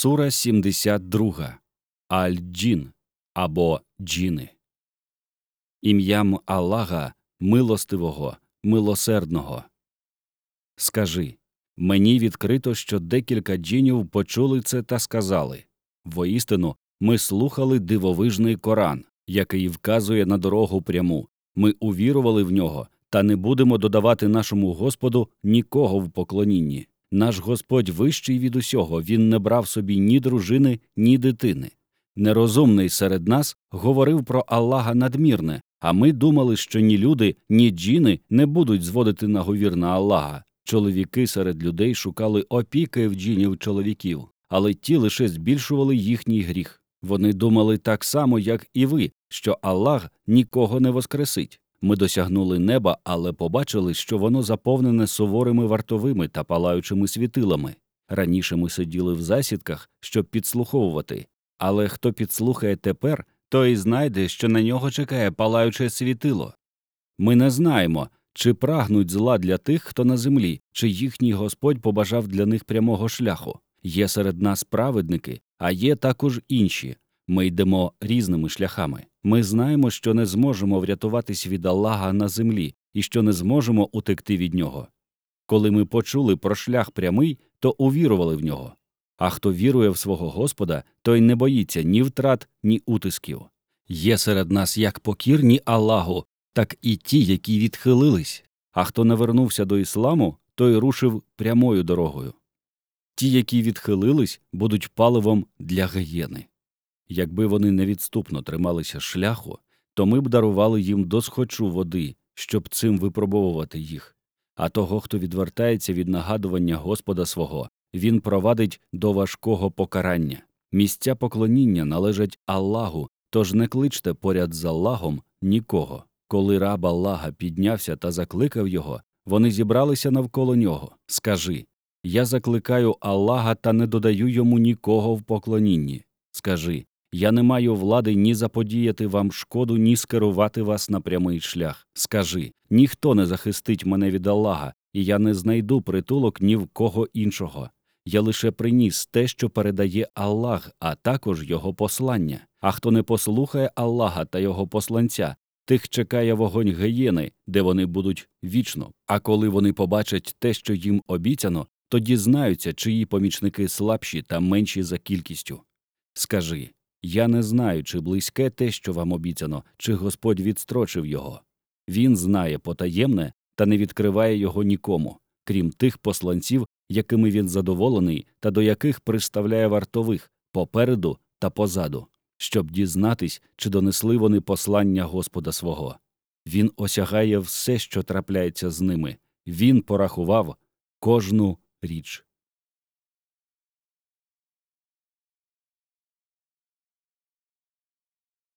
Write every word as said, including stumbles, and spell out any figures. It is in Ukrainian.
Сура сімдесят два. Аль-Джін або Джіни. Ім'ям Аллаха, милостивого, милосердного. Скажи, мені відкрито, що декілька джинів почули це та сказали: воістину, ми слухали дивовижний Коран, який вказує на дорогу пряму. Ми увірували в нього та не будемо додавати нашому Господу нікого в поклонінні. Наш Господь вищий від усього, Він не брав собі ні дружини, ні дитини. Нерозумний серед нас говорив про Аллаха надмірне, а ми думали, що ні люди, ні джини не будуть зводити наговір на Аллаха. Чоловіки серед людей шукали опіки в джинів чоловіків, але ті лише збільшували їхній гріх. Вони думали так само, як і ви, що Аллах нікого не воскресить. Ми досягнули неба, але побачили, що воно заповнене суворими вартовими та палаючими світилами. Раніше ми сиділи в засідках, щоб підслуховувати. Але хто підслухає тепер, той знайде, що на нього чекає палаюче світило. Ми не знаємо, чи прагнуть зла для тих, хто на землі, чи їхній Господь побажав для них прямого шляху. Є серед нас праведники, а є також інші. Ми йдемо різними шляхами. Ми знаємо, що не зможемо врятуватись від Аллаха на землі і що не зможемо утекти від нього. Коли ми почули про шлях прямий, то увірували в нього. А хто вірує в свого Господа, той не боїться ні втрат, ні утисків. Є серед нас як покірні Аллаху, так і ті, які відхилились. А хто не вернувся до ісламу, той рушив прямою дорогою. Ті, які відхилились, будуть паливом для гієни. Якби вони невідступно трималися шляху, то ми б дарували їм досхочу води, щоб цим випробовувати їх. А того, хто відвертається від нагадування Господа свого, він провадить до важкого покарання. Місця поклоніння належать Аллаху, тож не кличте поряд з Аллахом нікого. Коли раб Аллаха піднявся та закликав його, вони зібралися навколо нього. Скажи: я закликаю Аллаха та не додаю йому нікого в поклонінні. Скажи: я не маю влади ні заподіяти вам шкоду, ні скерувати вас на прямий шлях. Скажи: ніхто не захистить мене від Аллаха, і я не знайду притулок ні в кого іншого. Я лише приніс те, що передає Аллах, а також його послання. А хто не послухає Аллаха та його посланця, тих чекає вогонь гієни, де вони будуть вічно. А коли вони побачать те, що їм обіцяно, то дізнаються, чиї помічники слабші та менші за кількістю. Скажи: я не знаю, чи близьке те, що вам обіцяно, чи Господь відстрочив його. Він знає потаємне та не відкриває його нікому, крім тих посланців, якими він задоволений та до яких приставляє вартових попереду та позаду, щоб дізнатись, чи донесли вони послання Господа свого. Він осягає все, що трапляється з ними. Він порахував кожну річ.